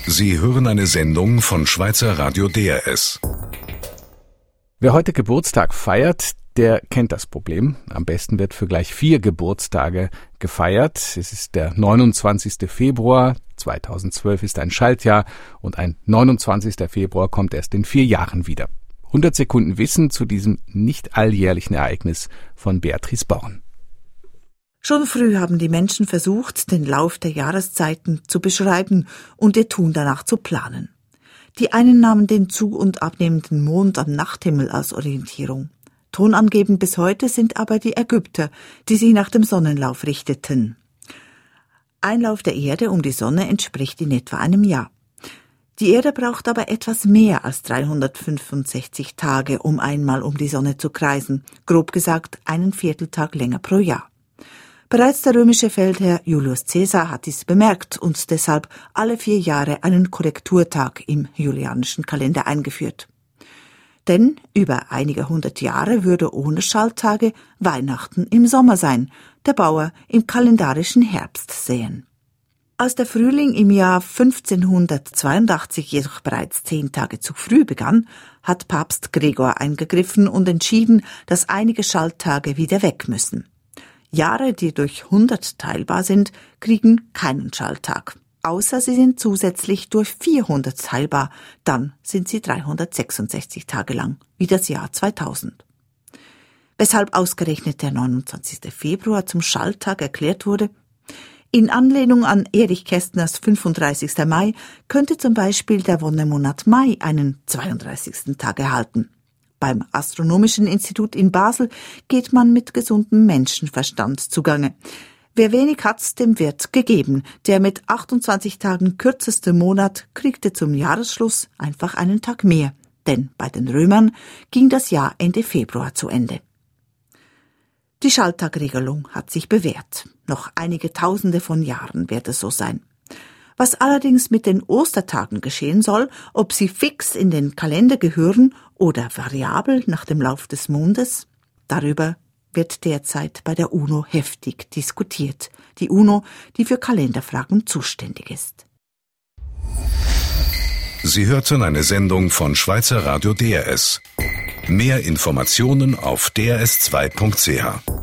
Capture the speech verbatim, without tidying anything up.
Sie hören eine Sendung von Schweizer Radio D R S. Wer heute Geburtstag feiert, der kennt das Problem. Am besten wird für gleich vier Geburtstage gefeiert. Es ist der neunundzwanzigster Februar, zweitausendzwölf ist ein Schaltjahr und ein neunundzwanzigster Februar kommt erst in vier Jahren wieder. hundert Sekunden Wissen zu diesem nicht alljährlichen Ereignis von Beatrice Born. Schon früh haben die Menschen versucht, den Lauf der Jahreszeiten zu beschreiben und ihr Tun danach zu planen. Die einen nahmen den zu- und abnehmenden Mond am Nachthimmel als Orientierung. Tonangebend bis heute sind aber die Ägypter, die sich nach dem Sonnenlauf richteten. Ein Lauf der Erde um die Sonne entspricht in etwa einem Jahr. Die Erde braucht aber etwas mehr als dreihundertfünfundsechzig Tage, um einmal um die Sonne zu kreisen, grob gesagt einen Vierteltag länger pro Jahr. Bereits der römische Feldherr Julius Caesar hat dies bemerkt und deshalb alle vier Jahre einen Korrekturtag im julianischen Kalender eingeführt. Denn über einige hundert Jahre würde ohne Schalttage Weihnachten im Sommer sein, der Bauer im kalendarischen Herbst säen. Als der Frühling im Jahr fünfzehnhundertzweiundachtzig jedoch bereits zehn Tage zu früh begann, hat Papst Gregor eingegriffen und entschieden, dass einige Schalttage wieder weg müssen. Jahre, die durch hundert teilbar sind, kriegen keinen Schalttag, außer sie sind zusätzlich durch vierhundert teilbar, dann sind sie dreihundertsechsundsechzig Tage lang, wie das Jahr zweitausend. Weshalb ausgerechnet der neunundzwanzigster Februar zum Schalttag erklärt wurde? In Anlehnung an Erich Kästners fünfunddreißigster Mai könnte zum Beispiel der Wonnemonat Mai einen zweiunddreißigsten Tag erhalten. Beim Astronomischen Institut in Basel geht man mit gesundem Menschenverstand zugange. Wer wenig hat, dem wird gegeben. Der mit achtundzwanzig Tagen kürzeste Monat kriegte zum Jahresschluss einfach einen Tag mehr. Denn bei den Römern ging das Jahr Ende Februar zu Ende. Die Schalttagregelung hat sich bewährt. Noch einige Tausende von Jahren wird es so sein. Was allerdings mit den Ostertagen geschehen soll, ob sie fix in den Kalender gehören oder variabel nach dem Lauf des Mondes, darüber wird derzeit bei der UNO heftig diskutiert. Die UNO, die für Kalenderfragen zuständig ist. Sie hörten eine Sendung von Schweizer Radio D R S. Mehr Informationen auf d r s zwei punkt c h.